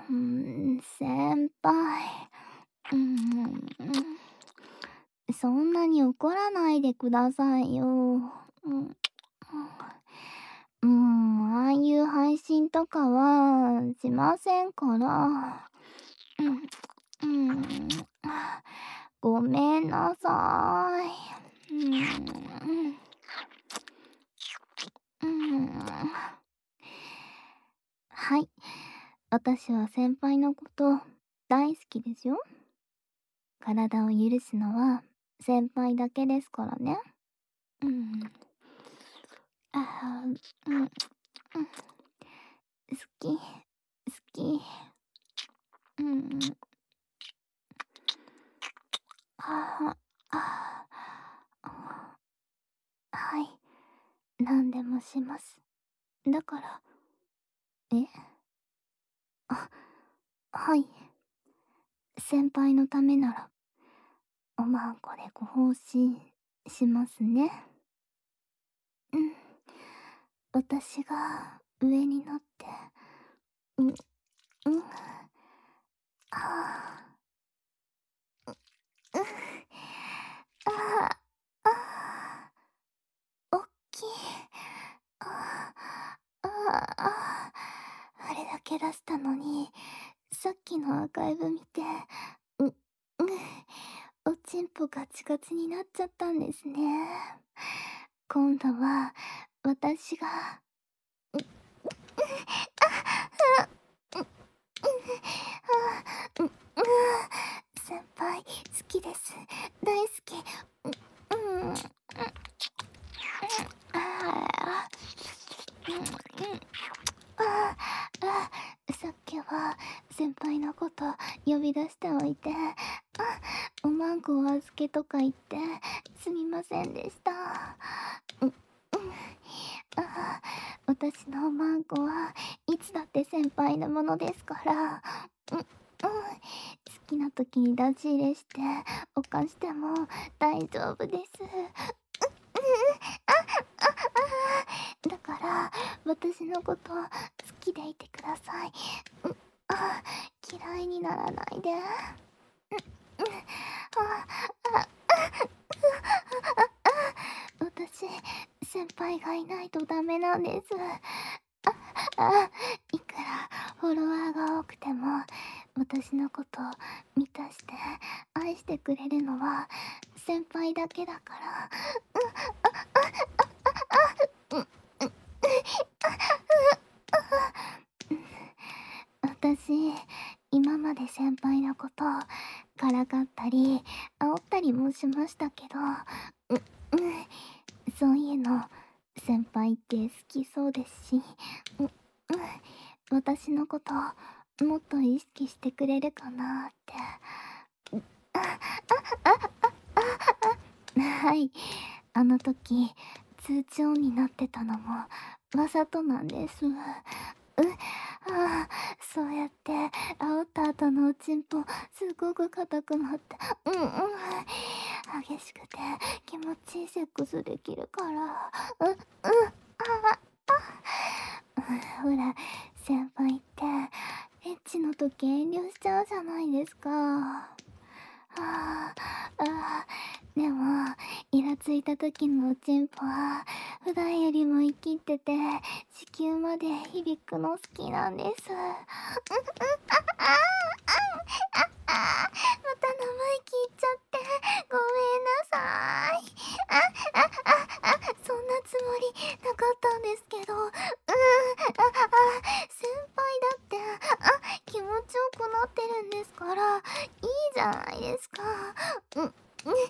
先輩。うーん、そんなに怒らないでくださいよ。ああいう配信とかはしませんから。うん、ごめんなさい。うん。はい。私は先輩のこと大好きですよ。体を許すのは先輩だけですからね。うん。あー、好き、好き。うん。ああ、はい。何でもします。だから、えあ、はい。先輩のためなら、おまんこでご奉仕しますね。うん。私が上になって、うん、ああ、ああ、あおっきい。ああ、ああ、あれだけ出したのに、さっきのアーカイブ見て、う、う、おちんぽガチガチになっちゃったんですね。今度は、私が、うん、先輩、好きです。大好き。うん、ああ、さっきは先輩のこと呼び出しておいて、おまんこお預けとか言ってすみませんでした。私のおまんこはいつだって先輩のものですから、好きな時に出し入れして犯しても大丈夫です。だから私のこと好きでいてください。あ、嫌いにならないで。私、先輩がいないとダメなんです。いくらフォロワーが多くても、私のこと満たして愛してくれるのは先輩だけだから。私、今まで先輩のことからかったり煽ったりもしましたけど、そういうの先輩って好きそうですし、私のこともっと意識してくれるかなって。はい、あの時通知音になってたのもわざとなんです。そうやって煽った後のおちんぽすごく硬くなって、激しくて気持ちいいセックスできるから。ほら、先輩ってエッチの時遠慮しちゃうじゃないですか。でもイラついた時のおちんぽは普段よりも生きってて子宮まで響くの好きなんです。また生意気言っちゃってごめんなさい。そんなつもりなかったんですけど、先輩だって気持ちよくなってるんですからいいじゃないですか。うん、うん、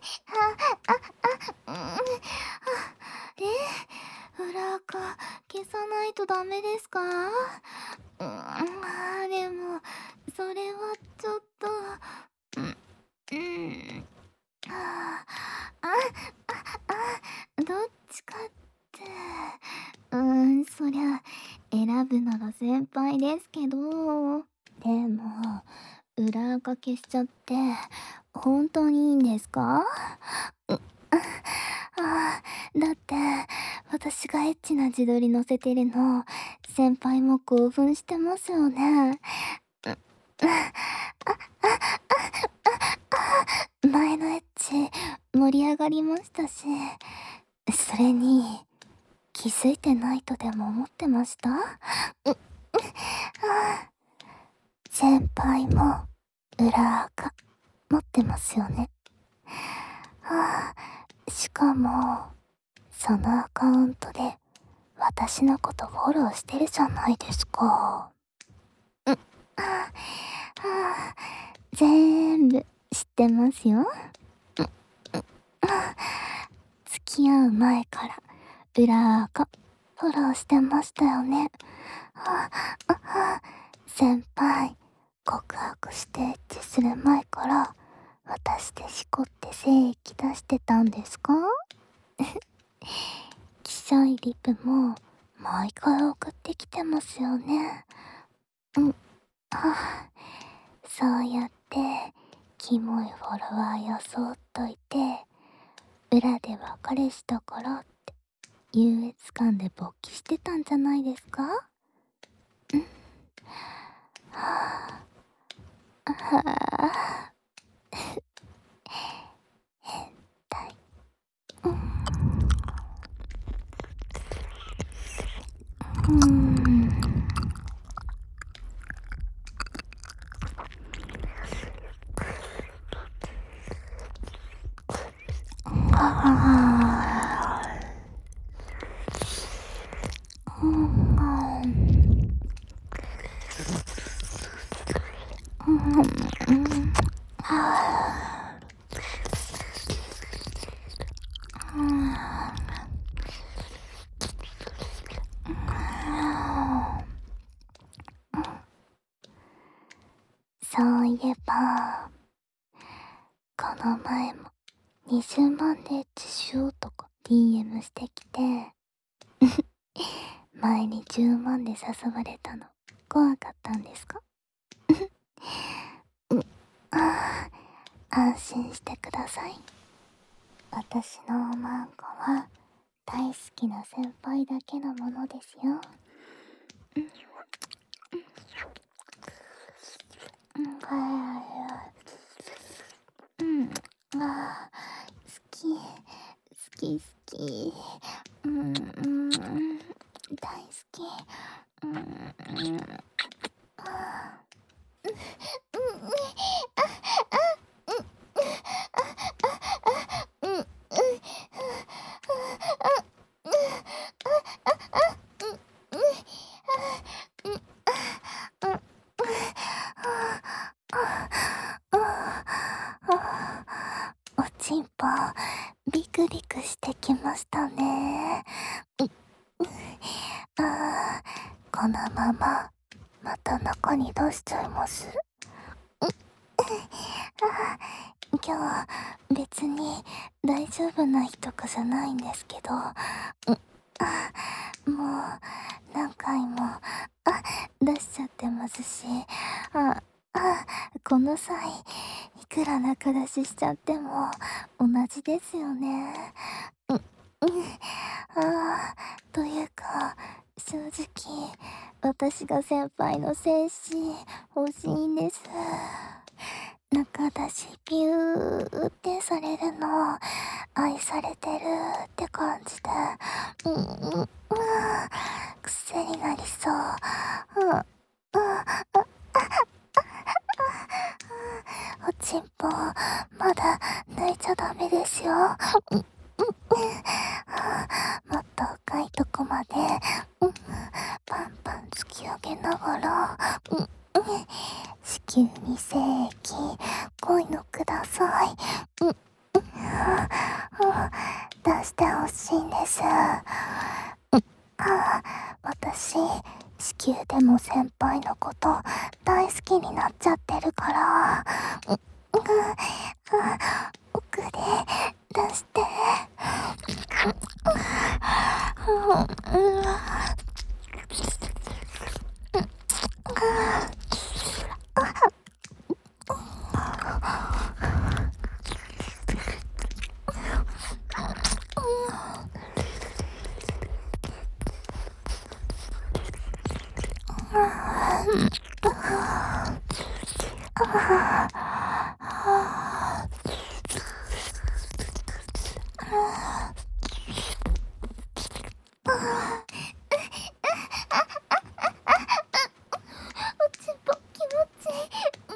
裏垢消さないとダメですか？でもそれはちょっと、うん、ああ、どっちかって、そりゃ選ぶなら先輩ですけど、でも裏垢消しちゃって本当にいいんですか？だって私がエッチな自撮り載せてるの先輩も興奮してますよね。 前のエッチ盛り上がりましたし、それに気づいてないとでも思ってました？先輩も裏垢持ってますよね。しかもそのアカウントで私のことフォローしてるじゃないですか。全部知ってますよ。付き合う前から裏垢フォローしてましたよね。先輩、告白してエッチする前から私でしこって精液出してたんですか？きしょいリプも毎回送ってきてますよね。そうやってキモいフォロワー装っといて、裏では彼氏だからって優越感で勃起してたんじゃないですか？はあ、変態。そういえば、この前も20万でエッチしようとか DM してきて、前に10万で誘われたの怖かったんですか？安心してください。私のおまんこは大好きな先輩だけのものですよ。好き好き。大好き。おちんぽビクビクしてきましたね。このまままた中に出しちゃいます。今日別に大丈夫な日とかじゃないんですけど、もう何回も出しちゃってますし、この際いくら仲出ししちゃっても同じですよね。というか正直私が先輩の精子欲しいんです。中出しピューってされるの愛されてるって感じで、癖になりそう。おちんぽまだ抜いちゃダメですよ。もっと深いとこまで、パンパン突き上げながら、子宮に精液濃いのください。出してほしいんです。私子宮でも先輩のこと大好きになっちゃってるから、奥で出して。 おちんぽ気持ちいい。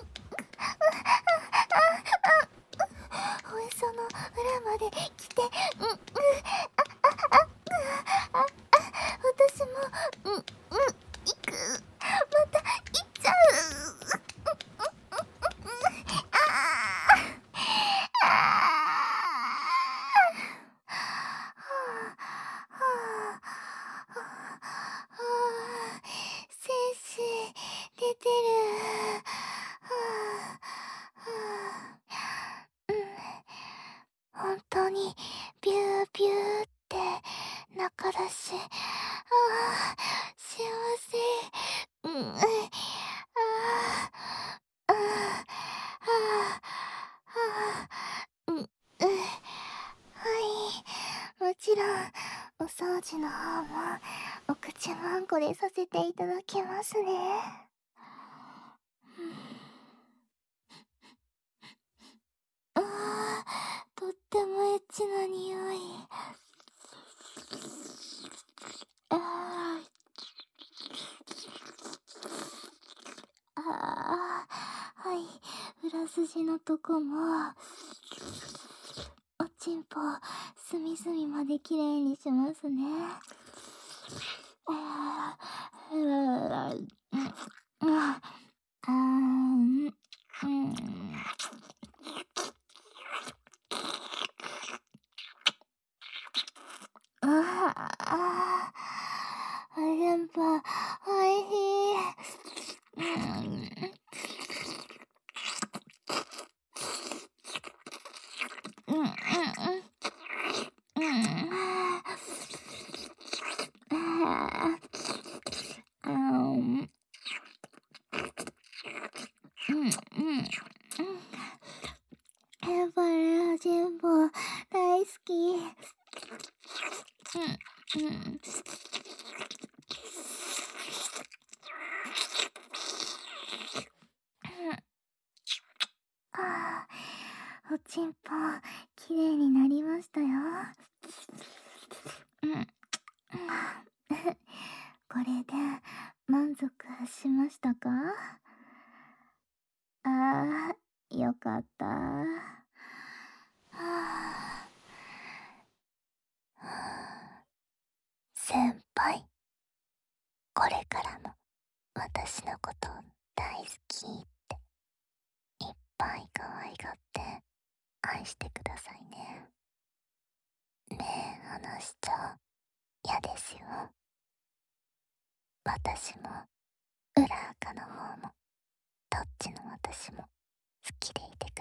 おへその裏まで来て、私も、行く。また行っちゃう。精子出てる。本当にビュービューって中だし、幸せ。はい、もちろんお掃除の方もお口まんこでさせていただきますね。とってもエッチな匂い。はい、裏筋のとこもおちんぽ隅々まできれいにしますね。ちんぽおいしい。やっぱりおちんぽ大好き。おちんぽきれいになりましたよ。これで満足しましたか？よかった。先輩、これからも私のこと大好きっていっぱい可愛がって愛してくださいね。目離しちゃ嫌ですよ。私も裏垢の方もどっちの私も好きでいてく